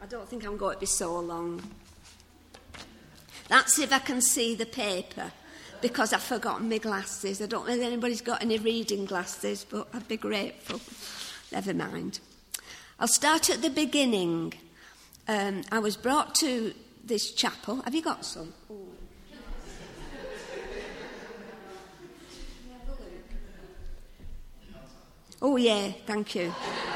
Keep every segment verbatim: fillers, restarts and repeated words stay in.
don't think I'm going to be so long. That's if I can see the paper, because I've forgotten my glasses. I don't know if anybody's got any reading glasses, but I'd be grateful. Never mind. I'll start at the beginning. Um, I was brought to this chapel. Have you got some? Ooh. Oh, yeah, thank you.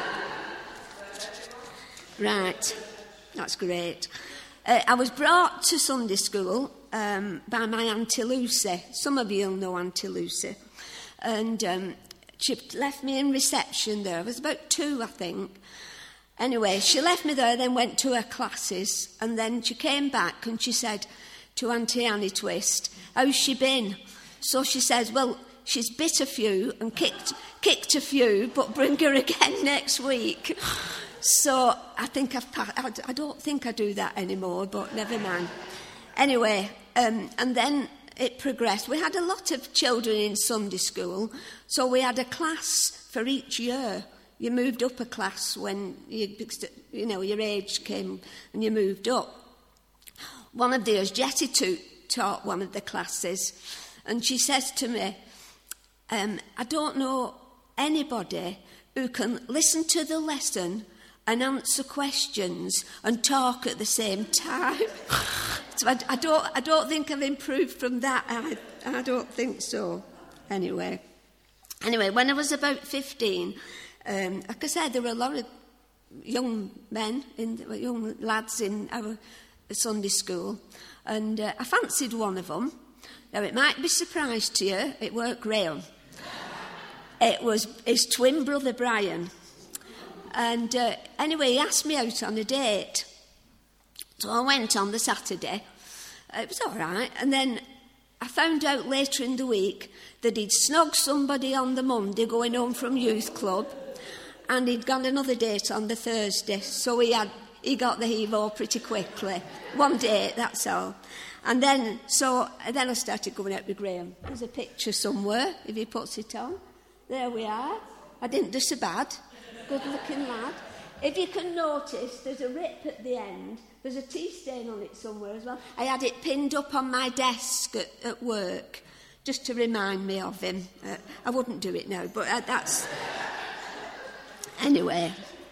Right, that's great. Uh, I was brought to Sunday school um, by my Auntie Lucy. Some of you will know Auntie Lucy. And um, she left me in reception there. I was about two, I think. Anyway, she left me there, then went to her classes. And then she came back and she said to Auntie Annie Twist, how's she been? So she says, well, she's bit a few and kicked kicked a few, but bring her again next week. So I think I've passed. I don't think I do that anymore, but never mind. Anyway, um, and then it progressed. We had a lot of children in Sunday school, so we had a class for each year. You moved up a class when you, you know, your age came and you moved up. One of the years, Jessie taught one of the classes, and she says to me, um, I don't know anybody who can listen to the lesson and answer questions and talk at the same time. So I, I don't, I don't think I've improved from that. I, I don't think so. Anyway, anyway, when I was about fifteen, um, like I said, there were a lot of young men, in, young lads in our Sunday school, and uh, I fancied one of them. Now, it might be a surprise to you, it weren't Graham. It was his twin brother, Brian. And uh, anyway, he asked me out on a date. So I went on the Saturday. It was all right. And then I found out later in the week that he'd snogged somebody on the Monday going home from youth club, and he'd gone another date on the Thursday. So he had he got the heave-ho pretty quickly. One date, that's all. And then, so then I started going out with Graham. There's a picture somewhere, if he puts it on. There we are. I didn't do so bad. Good-looking lad. If you can notice, there's a rip at the end. There's a tea stain on it somewhere as well. I had it pinned up on my desk at, at work, just to remind me of him. Uh, I wouldn't do it now, but uh, that's... Anyway.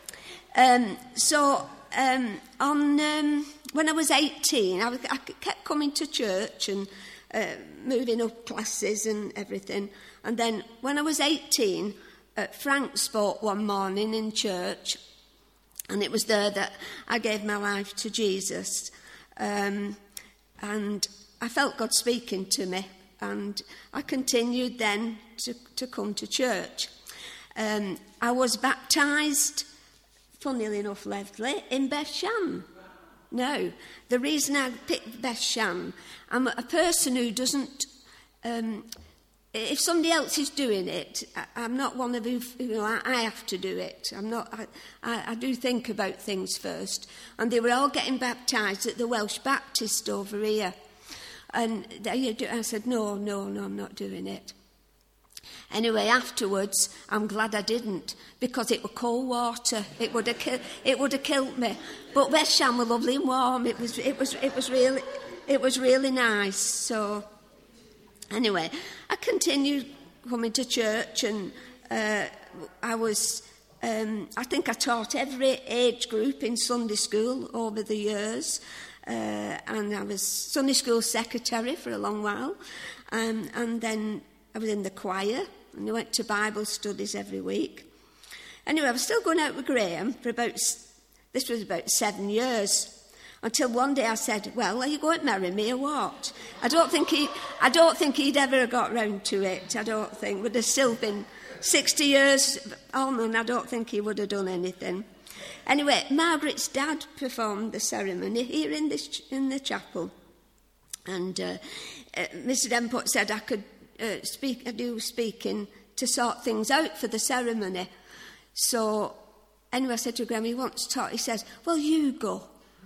Um, so, um, on um, when I was eighteen, I, was, I kept coming to church and uh, moving up classes and everything. And then when I was eighteen... Uh, Frank spoke one morning in church, and it was there that I gave my life to Jesus. Um, and I felt God speaking to me, and I continued then to, to come to church. Um, I was baptised, funnily enough, Leslie, in Bethshan. No, the reason I picked Bethshan, I'm a person who doesn't... Um, If somebody else is doing it, I'm not one of who, you know, I, I have to do it. I'm not, I, I, I do think about things first. And they were all getting baptised at the Welsh Baptist over here. And they, I said, no, no, no, I'm not doing it. Anyway, afterwards, I'm glad I didn't, because it was cold water. It would have, ki- it would have killed me. But Bethshan was lovely and warm. It was, it was, it was really, it was really nice. So. Anyway, I continued coming to church, and uh, I was, um, I think I taught every age group in Sunday school over the years, uh, and I was Sunday school secretary for a long while, um, and then I was in the choir, and I went to Bible studies every week. Anyway, I was still going out with Graham for about, this was about seven years. Until one day I said, well, are you going to marry me or what? I don't think he, I don't think he'd ever got round to it. I don't think. Would have still been sixty years on, and I don't think he would have done anything. Anyway, Margaret's dad performed the ceremony here in this in the chapel. And uh, uh, Mister Denport said I could uh, speak, I do speaking to sort things out for the ceremony. So anyway, I said to Graham, he wants to talk. He says, well, you go.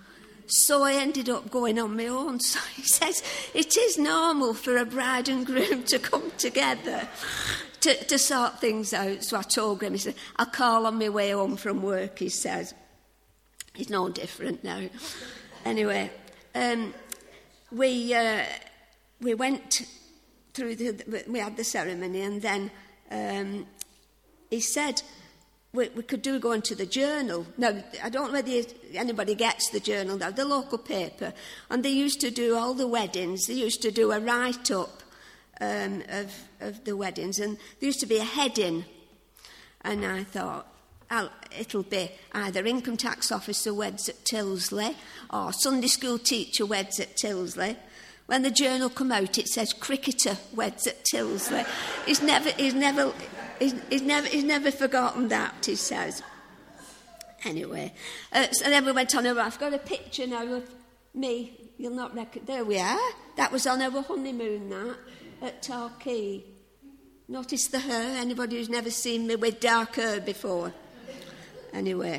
So I ended up going on my own. So he says, it is normal for a bride and groom to come together to, to sort things out. So I told him, he said, I'll call on my way home from work, he said. He's no different now. Anyway, um, we uh, we went through the, we had the ceremony, and then um, he said we, we could do go into the Journal. Now, I don't know whether anybody gets the Journal now, the local paper, and they used to do all the weddings. They used to do a write-up um, of, of the weddings, and there used to be a heading, and I thought, I'll, it'll be either income tax officer weds at Tilsley or Sunday school teacher weds at Tilsley. When the Journal come out, it says cricketer weds at Tilsley. He's never, he's never, he's, he's never, he's never forgotten that. He says. Anyway, uh, so then we went on. Over. I've got a picture now of me. You'll not reckon. There we are. That was on our honeymoon. That at Torquay. Notice the hair. Anybody who's never seen me with dark hair before. Anyway,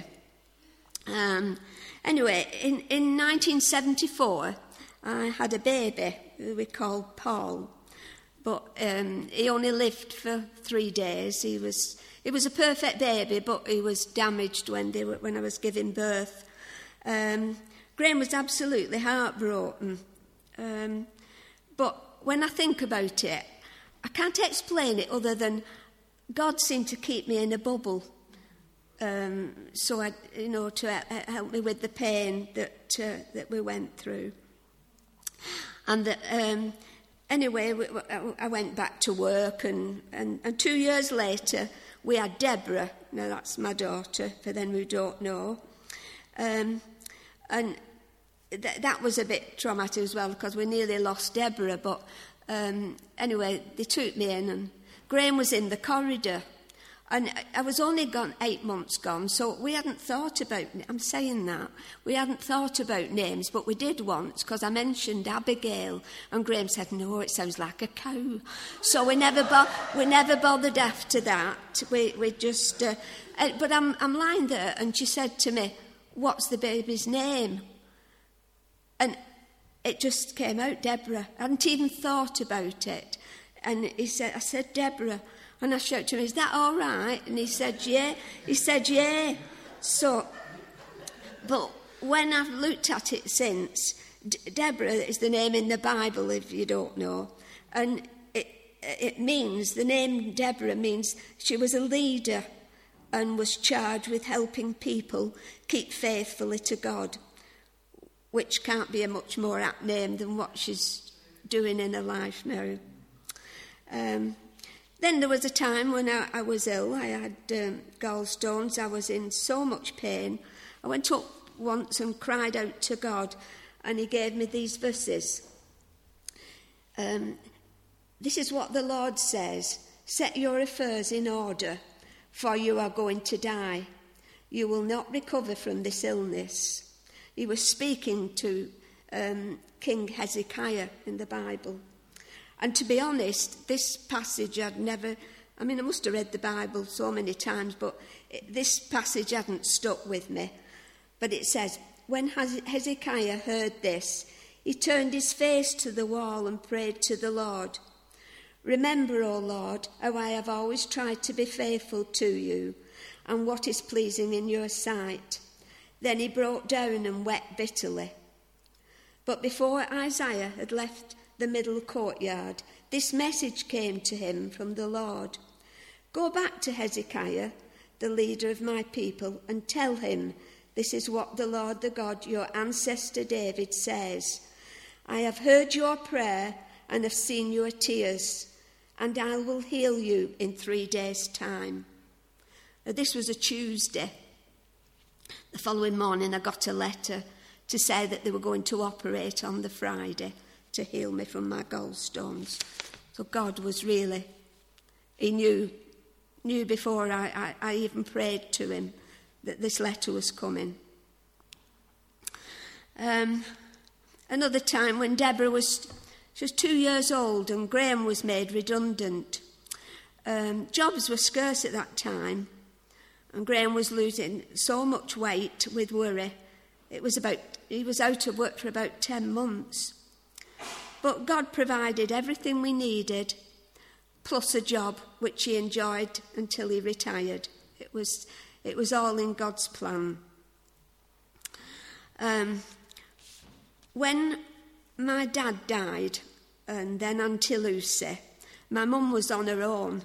um, anyway, in, in nineteen seventy-four, I had a baby who we called Paul, but um, he only lived for three days. He was he was a perfect baby, but he was damaged when they were, when I was giving birth. Um, Graham was absolutely heartbroken, um, but when I think about it, I can't explain it other than God seemed to keep me in a bubble. Um, so, I, you know, to help me with the pain that uh, that we went through. And that, um, anyway, we, I went back to work, and, and, and two years later, we had Deborah. Now, that's my daughter, for them who don't know. Um, and th- that was a bit traumatic as well, because we nearly lost Deborah. But um, anyway, they took me in, and Graham was in the corridor. And I was only gone eight months gone, so we hadn't thought about, I'm saying that, we hadn't thought about names, but we did once, because I mentioned Abigail, and Graham said, no, it sounds like a cow. So we never bo- we never bothered after that. We we just, uh, uh, but I'm, I'm lying there, and she said to me, what's the baby's name? And it just came out, Deborah. I hadn't even thought about it. And he said, I said, Deborah. And I shouted to him, is that all right? And he said, yeah. He said, yeah. So, but when I've looked at it since, D- Deborah is the name in the Bible, if you don't know. And it, it means, the name Deborah means she was a leader and was charged with helping people keep faithfully to God, which can't be a much more apt name than what she's doing in her life now. Um... Then there was a time when I, I was ill. I had um, gallstones. I was in so much pain. I went up once and cried out to God, and he gave me these verses. Um, this is what the Lord says. Set your affairs in order, for you are going to die. You will not recover from this illness. He was speaking to um, King Hezekiah in the Bible. And to be honest, this passage I'd never, I mean, I must have read the Bible so many times, but it, this passage hadn't stuck with me. But it says, when Hezekiah heard this, he turned his face to the wall and prayed to the Lord. Remember, O Lord, how I have always tried to be faithful to you and what is pleasing in your sight. Then he broke down and wept bitterly. But before Isaiah had left the middle courtyard, this message came to him from the Lord. Go back to Hezekiah, the leader of my people, and tell him, this is what the Lord, the God, your ancestor David says. I have heard your prayer and have seen your tears, and I will heal you in three days' time. Now, this was a Tuesday. The following morning I got a letter to say that they were going to operate on the Friday to heal me from my gallstones. So God was really, he knew, knew before I, I, I even prayed to him that this letter was coming. Um, another time when Deborah was, she was two years old and Graham was made redundant. Um, jobs were scarce at that time, and Graham was losing so much weight with worry. It was about, he was out of work for about ten months. But God provided everything we needed, plus a job which he enjoyed until he retired. It was, it was all in God's plan. Um, when my dad died, and then Auntie Lucy, my mum was on her own.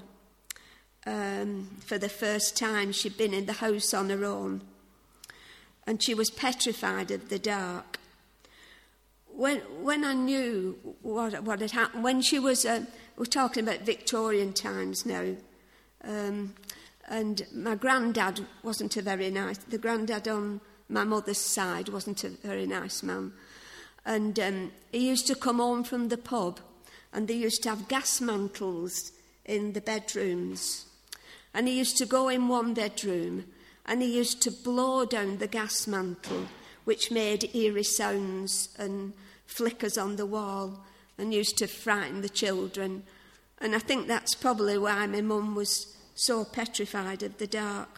Um, for the first time, she'd been in the house on her own. And she was petrified of the dark. When when I knew what what had happened, when she was, uh, we're talking about Victorian times now, um, and my granddad wasn't a very nice, the granddad on my mother's side wasn't a very nice man. And um, he used to come home from the pub, and they used to have gas mantles in the bedrooms. And he used to go in one bedroom, and he used to blow down the gas mantle, which made eerie sounds and flickers on the wall, and used to frighten the children. And I think that's probably why my mum was so petrified of the dark.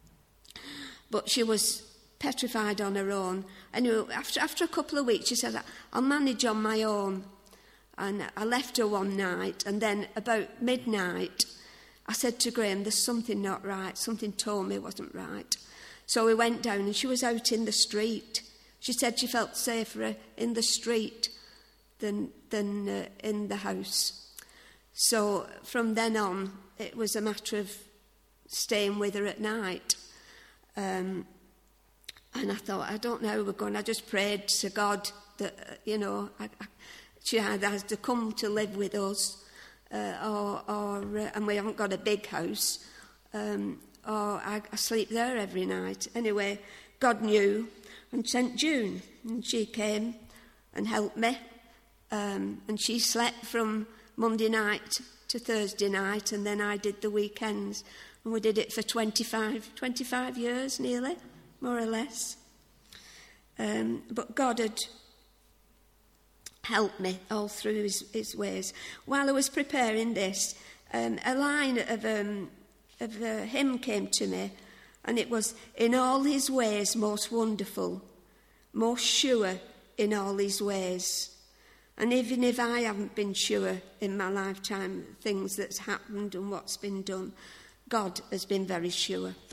But she was petrified on her own. And after, after a couple of weeks, she said, I'll manage on my own. And I left her one night, and then about midnight, I said to Graham, there's something not right. Something told me it wasn't right. So we went down, and she was out in the street. She said she felt safer in the street than, than uh, in the house. So from then on, it was a matter of staying with her at night. Um, and I thought, I don't know how we're going. I just prayed to God that, uh, you know, I, I, she had, has to come to live with us. Uh, or, or uh, and we haven't got a big house, um, or I, I sleep there every night. Anyway, God knew and sent June, and she came and helped me, um, and she slept from Monday night to Thursday night, and then I did the weekends, and we did it for twenty-five, twenty-five years nearly, more or less. Um, but God had helped me all through his, his ways. While I was preparing this, um, a line of, um, of a hymn came to me, and it was, in all his ways most wonderful, most sure in all his ways. And even if I haven't been sure in my lifetime, things that's happened and what's been done, God has been very sure.